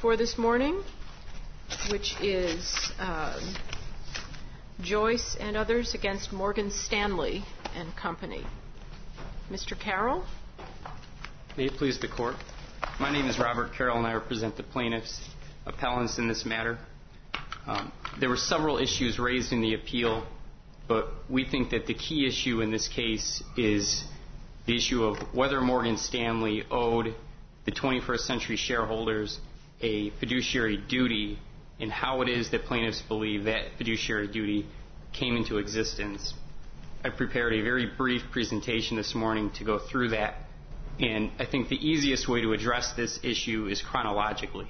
for this morning, which is Joyce and others against Morgan Stanley and Company. Mr. Carroll? May it please the Court. My name is Robert Carroll, and I represent the plaintiffs' appellants in this matter. There were several issues raised in the appeal, but we think that the key issue in this case is the issue of whether Morgan Stanley owed the 21st Century shareholders a fiduciary duty and how it is that plaintiffs believe that fiduciary duty came into existence. I prepared a very brief presentation this morning to go through that, and I think the easiest way to address this issue is chronologically.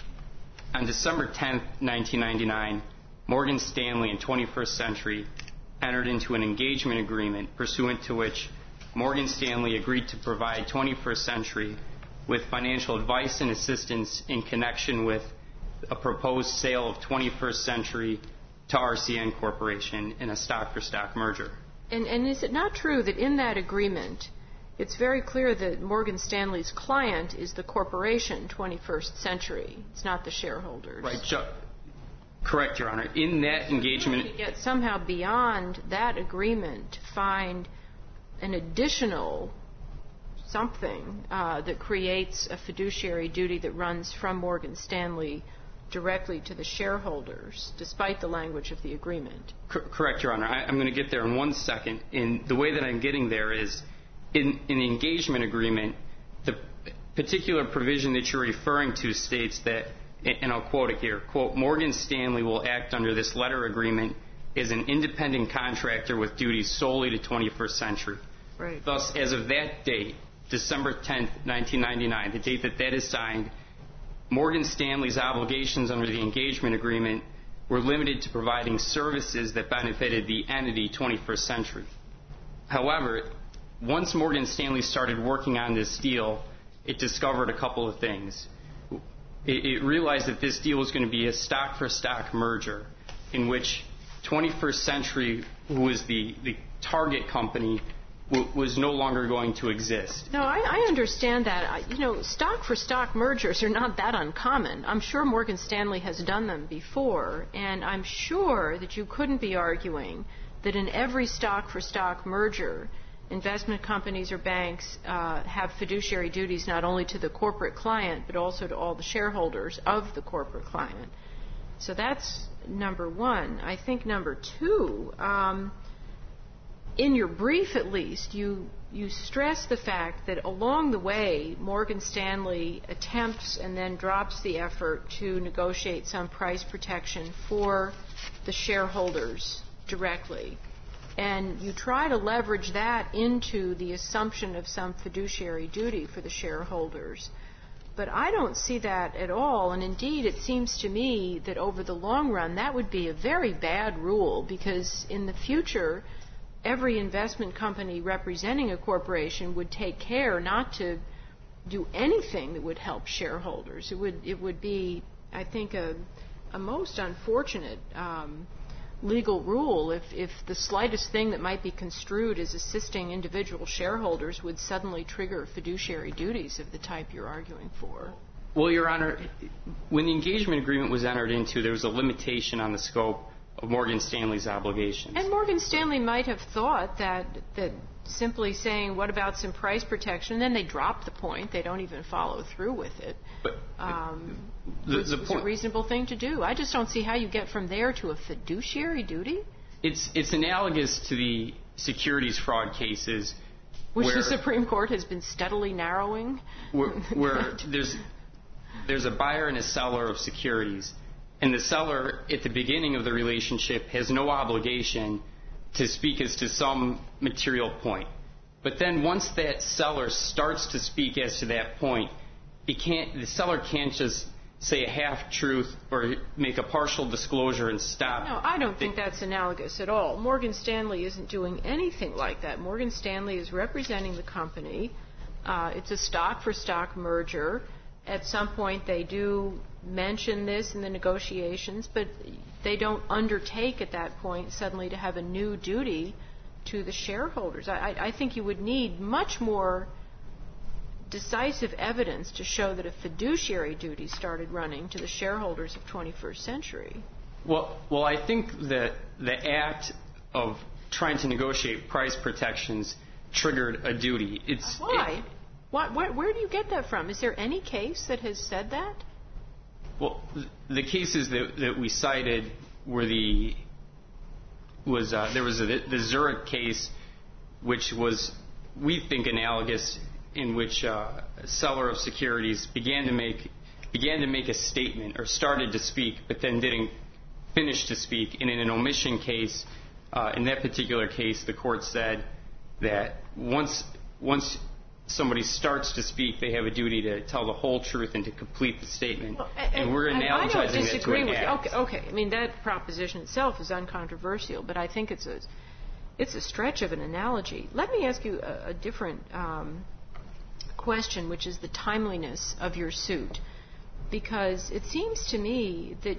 On December 10, 1999, Morgan Stanley and 21st Century entered into an engagement agreement pursuant to which Morgan Stanley agreed to provide 21st Century with financial advice and assistance in connection with a proposed sale of 21st Century to RCN Corporation in a stock-for-stock merger. And is it not true that in that agreement, it's very clear that Morgan Stanley's client is the corporation, 21st Century. It's not the shareholders. Right. Correct, Your Honor. In that engagement... To get somehow beyond that agreement to find an additional something that creates a fiduciary duty that runs from Morgan Stanley directly to the shareholders, despite the language of the agreement. Correct, Your Honor. I'm going to get there in 1 second. And the way that I'm getting there is, in the engagement agreement, the particular provision that you're referring to states that, and I'll quote it here, quote, Morgan Stanley will act under this letter agreement as an independent contractor with duties solely to 21st Century. Right. Thus, as of that date, December 10, 1999, the date that is signed, Morgan Stanley's obligations under the engagement agreement were limited to providing services that benefited the entity 21st Century. However, once Morgan Stanley started working on this deal, it discovered a couple of things. It realized that this deal was going to be a stock-for-stock merger in which 21st Century, who was the target company, was no longer going to exist. No, I understand that. Stock-for-stock mergers are not that uncommon. I'm sure Morgan Stanley has done them before, and I'm sure that you couldn't be arguing that in every stock-for-stock merger, investment companies or banks have fiduciary duties not only to the corporate client, but also to all the shareholders of the corporate client. So that's number one. I think number two, in your brief at least, you stress the fact that along the way, Morgan Stanley attempts and then drops the effort to negotiate some price protection for the shareholders directly. And you try to leverage that into the assumption of some fiduciary duty for the shareholders. But I don't see that at all. And indeed, it seems to me that over the long run, that would be a very bad rule, because in the future, every investment company representing a corporation would take care not to do anything that would help shareholders. It would be, I think, a most unfortunate legal rule if the slightest thing that might be construed as assisting individual shareholders would suddenly trigger fiduciary duties of the type you're arguing for. Well, Your Honor, when the engagement agreement was entered into, there was a limitation on the scope of Morgan Stanley's obligations. And Morgan Stanley might have thought that simply saying, what about some price protection, and then they drop the point, they don't even follow through with it, it's a reasonable thing to do. I just don't see how you get from there to a fiduciary duty. It's analogous to the securities fraud cases, which the Supreme Court has been steadily narrowing. Where there's a buyer and a seller of securities, and the seller at the beginning of the relationship has no obligation to speak as to some material point. But then once that seller starts to speak as to that point, the seller can't just say a half-truth or make a partial disclosure and stop. No, I don't think that's analogous at all. Morgan Stanley isn't doing anything like that. Morgan Stanley is representing the company. It's a stock-for-stock merger. At some point, they do mention this in the negotiations, but they don't undertake at that point suddenly to have a new duty to the shareholders. I think you would need much more decisive evidence to show that a fiduciary duty started running to the shareholders of 21st Century. Well, I think that the act of trying to negotiate price protections triggered a duty. Why? Where do you get that from? Is there any case that has said that? Well, the cases that we cited were the Zurich case, which was, we think, analogous, in which a seller of securities began to make a statement or started to speak, but then didn't finish to speak. And in an omission case, in that particular case, the court said that once somebody starts to speak, they have a duty to tell the whole truth and to complete the statement. And we're analogizing that to an act. Okay. I mean, that proposition itself is uncontroversial, but I think it's a stretch of an analogy. Let me ask you a different question, which is the timeliness of your suit. Because it seems to me that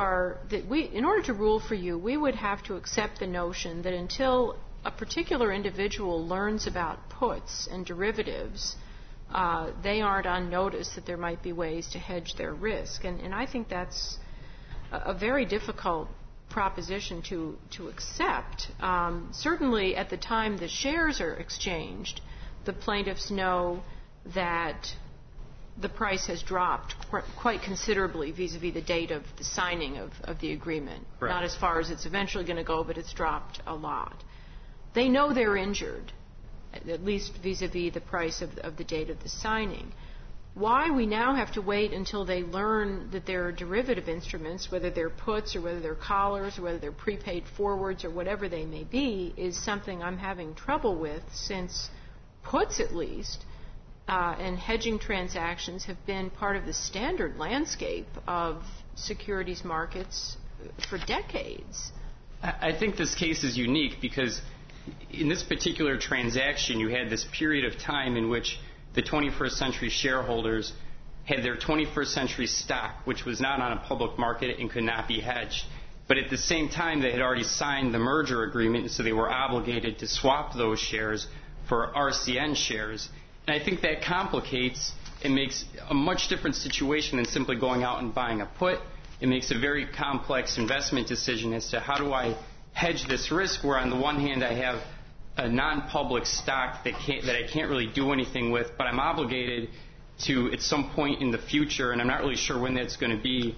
in order to rule for you, we would have to accept the notion that until a particular individual learns about puts and derivatives, they aren't on notice that there might be ways to hedge their risk. And I think that's a very difficult proposition to accept. Certainly at the time the shares are exchanged, the plaintiffs know that the price has dropped quite considerably vis-a-vis the date of the signing of the agreement. Correct. Not as far as it's eventually going to go, but it's dropped a lot. They know they're injured, at least vis-a-vis the price of the date of the signing. Why we now have to wait until they learn that there are derivative instruments, whether they're puts or whether they're collars or whether they're prepaid forwards or whatever they may be, is something I'm having trouble with, since puts, at least, and hedging transactions have been part of the standard landscape of securities markets for decades. I think this case is unique because in this particular transaction, you had this period of time in which the 21st Century shareholders had their 21st Century stock, which was not on a public market and could not be hedged. But at the same time, they had already signed the merger agreement, so they were obligated to swap those shares for RCN shares. And I think that complicates and makes a much different situation than simply going out and buying a put. It makes a very complex investment decision as to how do I hedge this risk, where on the one hand I have a non-public stock that I can't really do anything with, but I'm obligated to, at some point in the future, and I'm not really sure when that's going to be,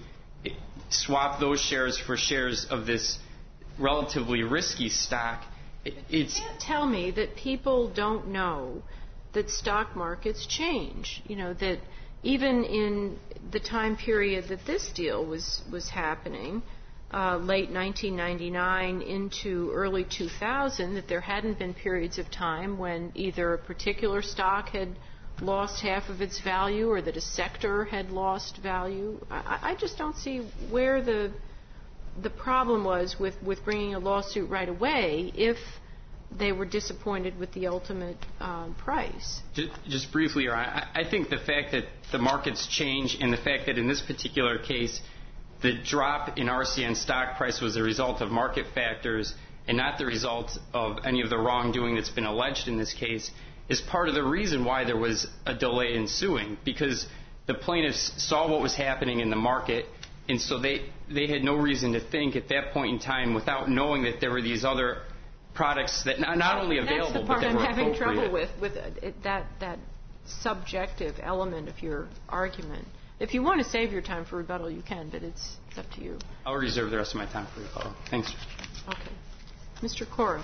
swap those shares for shares of this relatively risky stock. You can't tell me that people don't know that stock markets change. You know, that even in the time period that this deal was happening, late 1999 into early 2000, that there hadn't been periods of time when either a particular stock had lost half of its value or that a sector had lost value. I just don't see where the problem was with bringing a lawsuit right away if they were disappointed with the ultimate price. Just briefly, I think the fact that the markets change and the fact that in this particular case the drop in RCN stock price was a result of market factors and not the result of any of the wrongdoing that's been alleged in this case is part of the reason why there was a delay in suing, because the plaintiffs saw what was happening in the market, and so they had no reason to think at that point in time, without knowing that there were these other products that not only available but that were appropriate. That's the part I'm having trouble with that subjective element of your argument. If you want to save your time for rebuttal, you can, but it's up to you. I'll reserve the rest of my time for rebuttal. Thanks. Okay. Mr. Cora.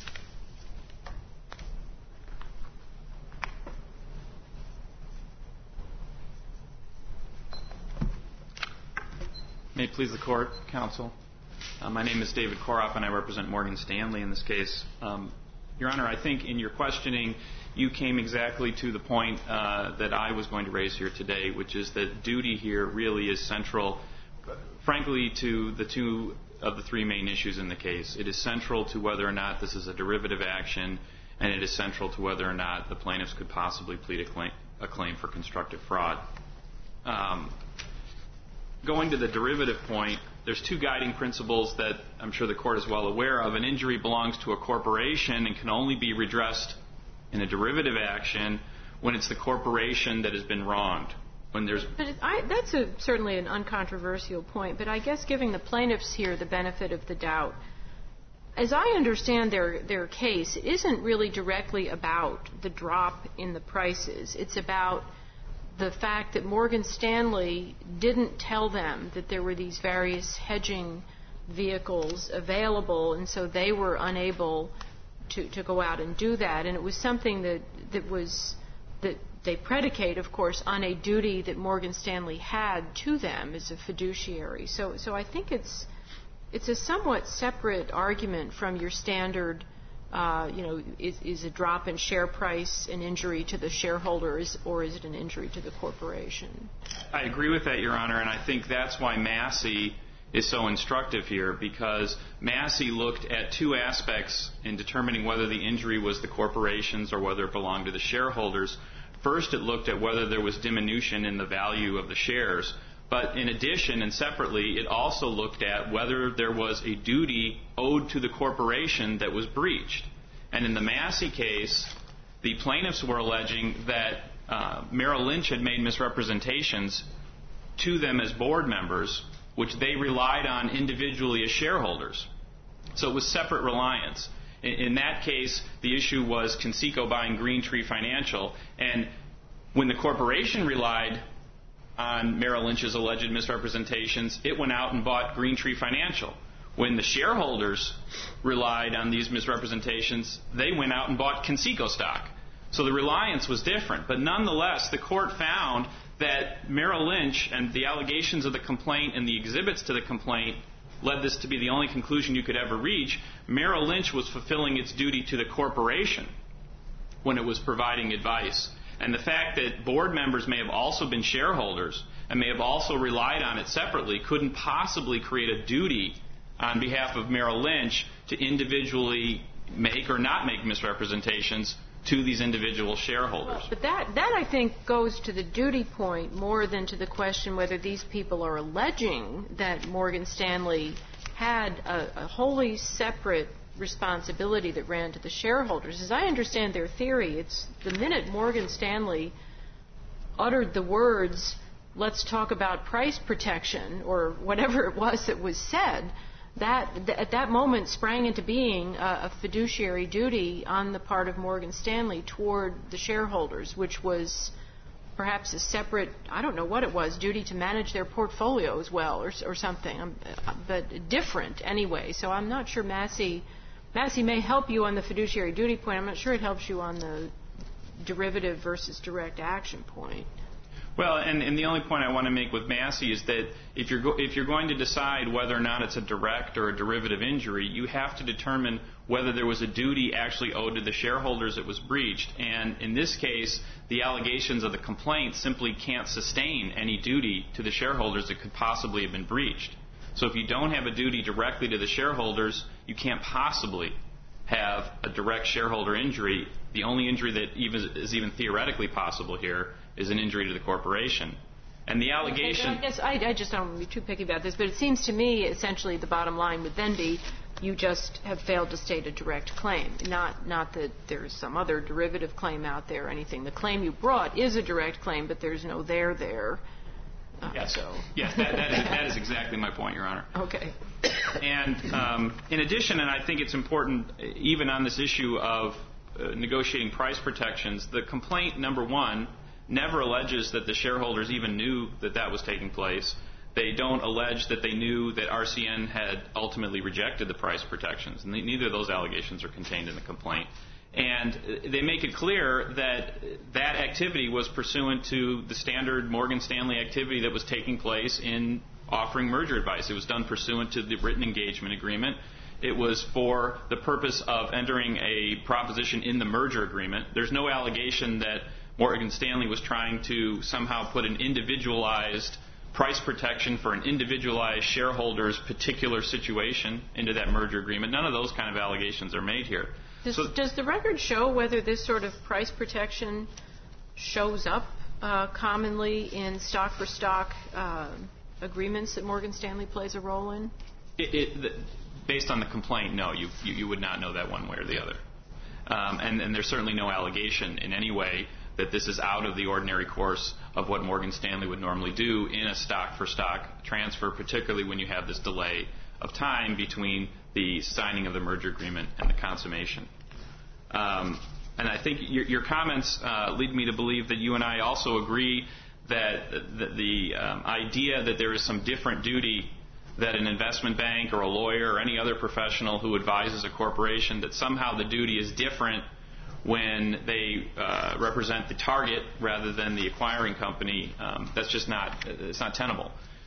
May it please the Court, Counsel. My name is David Koroff, and I represent Morgan Stanley in this case. Your Honor, I think in your questioning, you came exactly to the point that I was going to raise here today, which is that duty here really is central, frankly, to the two of the three main issues in the case. It is central to whether or not this is a derivative action, and it is central to whether or not the plaintiffs could possibly plead a claim for constructive fraud. Going to the derivative point, there's two guiding principles that I'm sure the Court is well aware of. An injury belongs to a corporation and can only be redressed in a derivative action when it's the corporation that has been wronged. That's certainly an uncontroversial point, but I guess giving the plaintiffs here the benefit of the doubt, as I understand their case, it isn't really directly about the drop in the prices. It's about the fact that Morgan Stanley didn't tell them that there were these various hedging vehicles available, and so they were unable to go out and do that. And it was something that they predicate, of course, on a duty that Morgan Stanley had to them as a fiduciary. So I think it's a somewhat separate argument from your standard, is a drop in share price an injury to the shareholders, or is it an injury to the corporation? I agree with that, Your Honor, and I think that's why Massey is so instructive here, because Massey looked at two aspects in determining whether the injury was the corporation's or whether it belonged to the shareholders. First, it looked at whether there was diminution in the value of the shares. But in addition and separately, it also looked at whether there was a duty owed to the corporation that was breached. And in the Massey case, the plaintiffs were alleging that Merrill Lynch had made misrepresentations to them as board members, which they relied on individually as shareholders. So it was separate reliance. In that case, the issue was Conseco buying Green Tree Financial, and when the corporation relied on Merrill Lynch's alleged misrepresentations, it went out and bought Green Tree Financial. When the shareholders relied on these misrepresentations, they went out and bought Conseco stock. So the reliance was different, but nonetheless, the court found that Merrill Lynch and the allegations of the complaint and the exhibits to the complaint led this to be the only conclusion you could ever reach. Merrill Lynch was fulfilling its duty to the corporation when it was providing advice. And the fact that board members may have also been shareholders and may have also relied on it separately couldn't possibly create a duty on behalf of Merrill Lynch to individually make or not make misrepresentations to these individual shareholders. But that I think goes to the duty point more than to the question whether these people are alleging that Morgan Stanley had a wholly separate responsibility that ran to the shareholders. As I understand their theory, it's the minute Morgan Stanley uttered the words, "Let's talk about price protection," or whatever it was that was said, that at that moment sprang into being a fiduciary duty on the part of Morgan Stanley toward the shareholders, which was perhaps a separate, I don't know what it was, duty to manage their portfolio as well or something, but different anyway. So I'm not sure Massey may help you on the fiduciary duty point. I'm not sure it helps you on the derivative versus direct action point. Well, and the only point I want to make with Massey is that if you're going to decide whether or not it's a direct or a derivative injury, you have to determine whether there was a duty actually owed to the shareholders that was breached. And in this case, the allegations of the complaint simply can't sustain any duty to the shareholders that could possibly have been breached. So if you don't have a duty directly to the shareholders, you can't possibly have a direct shareholder injury. The only injury that is even theoretically possible here is an injury to the corporation. And the allegation... I just don't want to be too picky about this, but it seems to me essentially the bottom line would then be you just have failed to state a direct claim, not that there's some other derivative claim out there or anything. The claim you brought is a direct claim, but there's no there. Yes, that is exactly my point, Your Honor. Okay. And in addition, and I think it's important even on this issue of negotiating price protections, the complaint, number one, never alleges that the shareholders even knew that that was taking place. They don't allege that they knew that RCN had ultimately rejected the price protections. And neither of those allegations are contained in the complaint. And they make it clear that that activity was pursuant to the standard Morgan Stanley activity that was taking place in offering merger advice. It was done pursuant to the written engagement agreement. It was for the purpose of entering a proposition in the merger agreement. There's no allegation that Morgan Stanley was trying to somehow put an individualized price protection for an individualized shareholder's particular situation into that merger agreement. None of those kind of allegations are made here. Does the record show whether this sort of price protection shows up commonly in stock-for-stock agreements that Morgan Stanley plays a role in? Based on the complaint, no. You would not know that one way or the other. And there's certainly no allegation in any way that this is out of the ordinary course of what Morgan Stanley would normally do in a stock-for-stock transfer, particularly when you have this delay of time between the signing of the merger agreement and the consummation. And I think your comments lead me to believe that you and I also agree that the idea that there is some different duty that an investment bank or a lawyer or any other professional who advises a corporation, that somehow the duty is different when they represent the target rather than the acquiring company, that's just it's not tenable.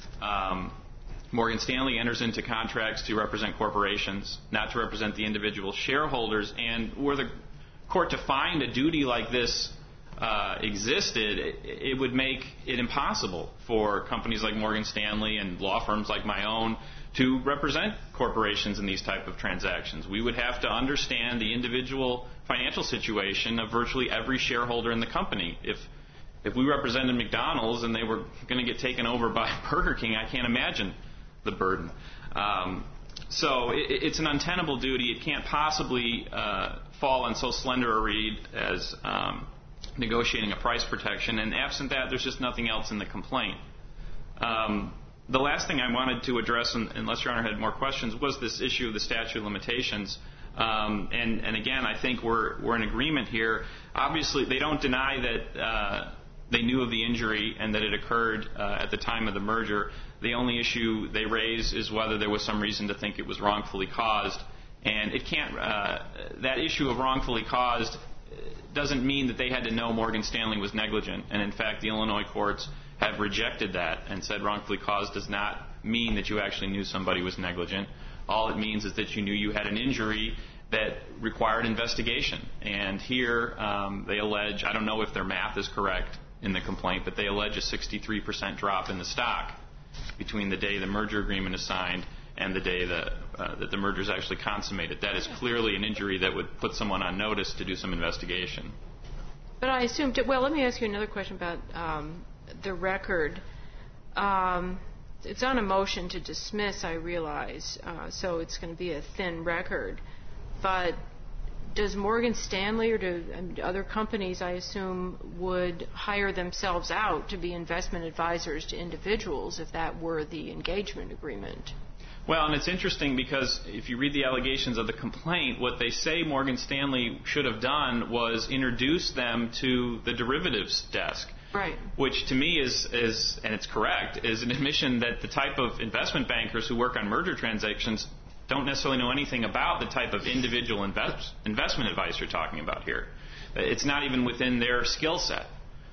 Morgan Stanley enters into contracts to represent corporations, not to represent the individual shareholders, and were the court to find a duty like this existed, it would make it impossible for companies like Morgan Stanley and law firms like my own to represent corporations in these type of transactions. We would have to understand the individual financial situation of virtually every shareholder in the company. If we represented McDonald's and they were going to get taken over by Burger King, I can't imagine the burden. So it's an untenable duty. It can't possibly fall on so slender a reed as negotiating a price protection, and absent that, there's just nothing else in the complaint. The last thing I wanted to address, unless Your Honor had more questions, was this issue of the statute of limitations. And again, I think we're in agreement here. Obviously, they don't deny that they knew of the injury and that it occurred at the time of the merger. The only issue they raise is whether there was some reason to think it was wrongfully caused. And it can't. That issue of wrongfully caused doesn't mean that they had to know Morgan Stanley was negligent. And in fact, the Illinois courts have rejected that and said wrongfully caused does not mean that you actually knew somebody was negligent. All it means is that you knew you had an injury that required investigation. And here they allege, I don't know if their math is correct in the complaint, but they allege a 63% drop in the stock between the day the merger agreement is signed and the day that the merger is actually consummated. That is clearly an injury that would put someone on notice to do some investigation. But I assumed, well, let me ask you another question about the record. It's on a motion to dismiss, I realize, so it's going to be a thin record. But does Morgan Stanley or do other companies, I assume, would hire themselves out to be investment advisors to individuals if that were the engagement agreement? Well, and it's interesting because if you read the allegations of the complaint, what they say Morgan Stanley should have done was introduce them to the derivatives desk. Right. Which to me is, and it's correct, is an admission that the type of investment bankers who work on merger transactions don't necessarily know anything about the type of individual investment advice you're talking about here. It's not even within their skill set.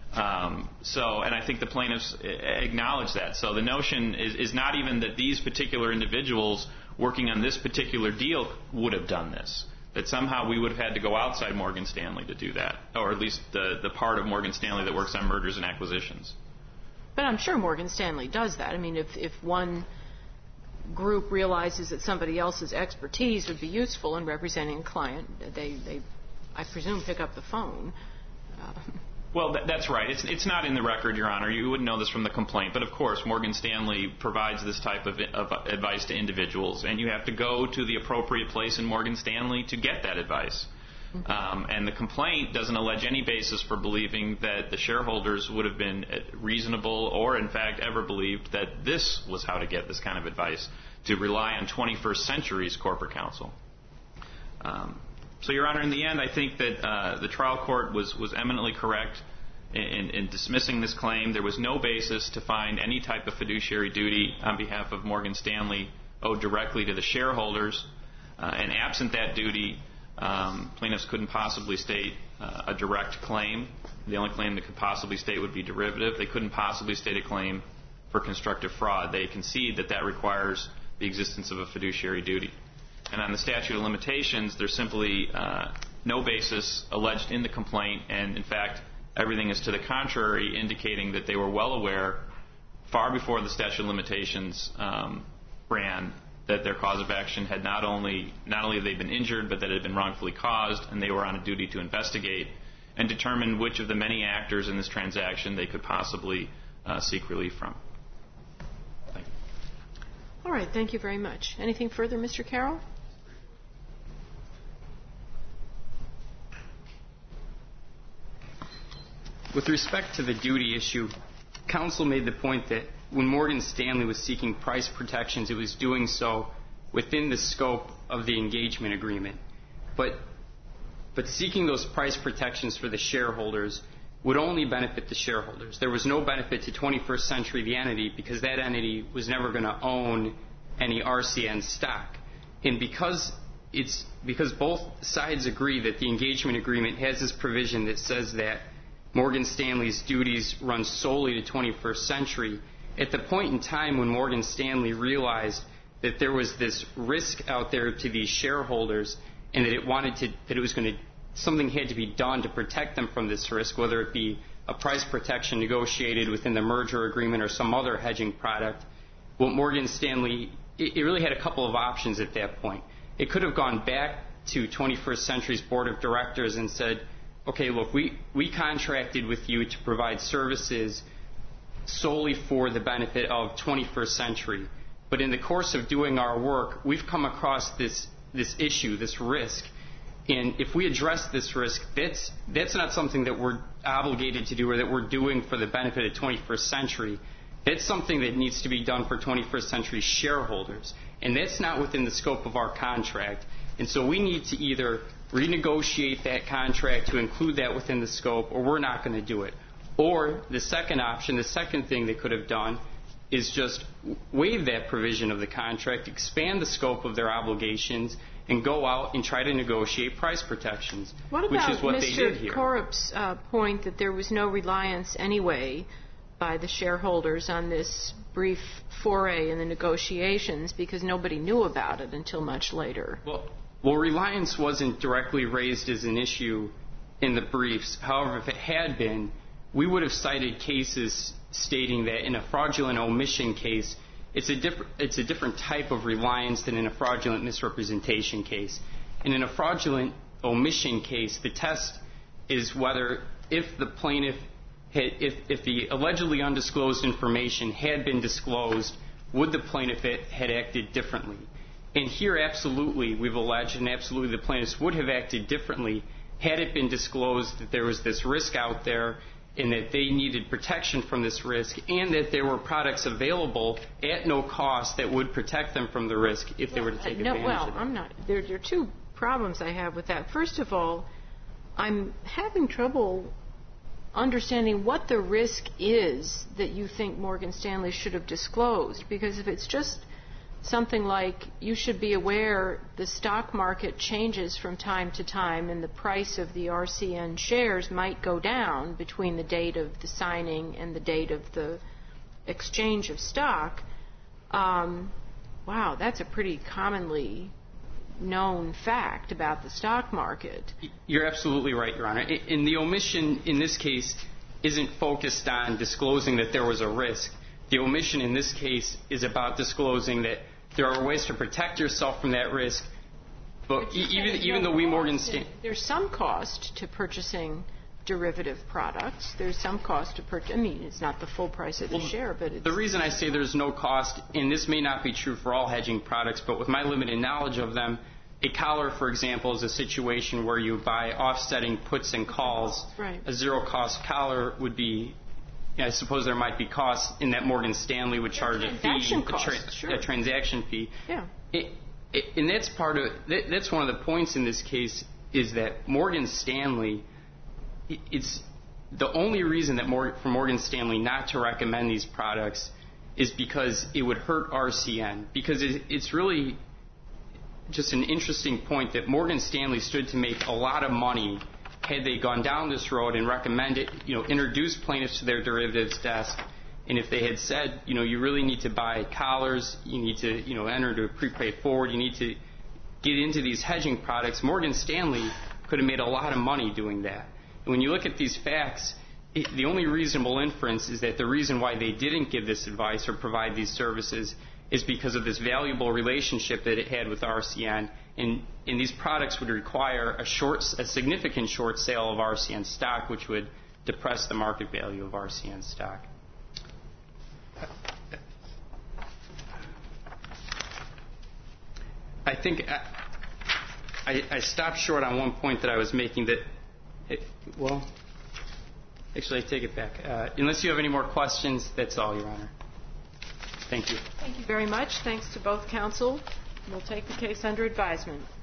And I think the plaintiffs acknowledge that. So the notion is not even that these particular individuals working on this particular deal would have done this. That somehow we would have had to go outside Morgan Stanley to do that, or at least the part of Morgan Stanley that works on mergers and acquisitions. But I'm sure Morgan Stanley does that. I mean, if one group realizes that somebody else's expertise would be useful in representing a client, they I presume, pick up the phone. Well, that's right. It's not in the record, Your Honor. You wouldn't know this from the complaint. But, of course, Morgan Stanley provides this type of advice to individuals, and you have to go to the appropriate place in Morgan Stanley to get that advice. Mm-hmm. And the complaint doesn't allege any basis for believing that the shareholders would have been reasonable or, in fact, ever believed that this was how to get this kind of advice, to rely on 21st century's corporate counsel. So, Your Honor, in the end, I think that the trial court was eminently correct in dismissing this claim. There was no basis to find any type of fiduciary duty on behalf of Morgan Stanley owed directly to the shareholders. And absent that duty, plaintiffs couldn't possibly state a direct claim. The only claim they could possibly state would be derivative. They couldn't possibly state a claim for constructive fraud. They concede that that requires the existence of a fiduciary duty. And on the statute of limitations, there's simply no basis alleged in the complaint. And, in fact, everything is to the contrary, indicating that they were well aware, far before the statute of limitations ran, that their cause of action had not only had they been injured, but that it had been wrongfully caused, and they were on a duty to investigate and determine which of the many actors in this transaction they could possibly seek relief from. Thank you. All right. Thank you very much. Anything further, Mr. Carroll? With respect to the duty issue, counsel made the point that when Morgan Stanley was seeking price protections, it was doing so within the scope of the engagement agreement. But seeking those price protections for the shareholders would only benefit the shareholders. There was no benefit to 21st Century, the entity, because that entity was never going to own any RCN stock. And because both sides agree that the engagement agreement has this provision that says that Morgan Stanley's duties run solely to 21st Century, at the point in time when Morgan Stanley realized that there was this risk out there to these shareholders and that something had to be done to protect them from this risk, whether it be a price protection negotiated within the merger agreement or some other hedging product, well, Morgan Stanley, it really had a couple of options at that point. It could have gone back to 21st Century's board of directors and said, okay, look, we contracted with you to provide services solely for the benefit of 21st Century. But in the course of doing our work, we've come across this issue, this risk. And if we address this risk, that's not something that we're obligated to do or that we're doing for the benefit of 21st Century. That's something that needs to be done for 21st Century shareholders. And that's not within the scope of our contract. And so we need to either renegotiate that contract to include that within the scope, or we're not going to do it. Or the second option, the second thing they could have done is just waive that provision of the contract, expand the scope of their obligations, and go out and try to negotiate price protections, which is what they did here. What about Mr. Korup's point that there was no reliance anyway by the shareholders on this brief foray in the negotiations because nobody knew about it until much later? Well, reliance wasn't directly raised as an issue in the briefs. However, if it had been, we would have cited cases stating that in a fraudulent omission case, it's a different type of reliance than in a fraudulent misrepresentation case. And in a fraudulent omission case, the test is whether if the allegedly undisclosed information had been disclosed, would the plaintiff had acted differently? And here, absolutely, we've alleged, and absolutely the plaintiffs would have acted differently had it been disclosed that there was this risk out there and that they needed protection from this risk and that there were products available at no cost that would protect them from the risk if they were to take advantage of it. There are two problems I have with that. First of all, I'm having trouble understanding what the risk is that you think Morgan Stanley should have disclosed, because if it's just something like you should be aware the stock market changes from time to time and the price of the RCN shares might go down between the date of the signing and the date of the exchange of stock, wow, that's a pretty commonly known fact about the stock market. You're absolutely right, Your Honor. And the omission in this case isn't focused on disclosing that there was a risk. The omission in this case is about disclosing that there are ways to protect yourself from that risk. But even though Morgan Stanley... There's some cost to purchasing derivative products. There's some cost to purchase. I mean, it's not the full price of the share, but it's... The reason I say there's no cost, and this may not be true for all hedging products, but with my limited knowledge of them, a collar, for example, is a situation where you buy offsetting puts and calls. Right. A zero-cost collar would be... I suppose there might be costs in that Morgan Stanley would charge a fee, a transaction fee. Yeah. And that's that's one of the points in this case is that Morgan Stanley, it's the only reason that for Morgan Stanley not to recommend these products is because it would hurt RCN. Because it's really just an interesting point that Morgan Stanley stood to make a lot of money had they gone down this road and recommended, introduced plaintiffs to their derivatives desk, and if they had said, you really need to buy collars, you need to, enter into a prepaid forward, you need to get into these hedging products, Morgan Stanley could have made a lot of money doing that. And when you look at these facts, the only reasonable inference is that the reason why they didn't give this advice or provide these services is because of this valuable relationship that it had with RCN. And these products would require a significant short sale of RCN stock, which would depress the market value of RCN stock. I think I stopped short on one point that I was making Actually, I take it back. Unless you have any more questions, that's all, Your Honor. Thank you. Thank you very much. Thanks to both counsel. We'll take the case under advisement.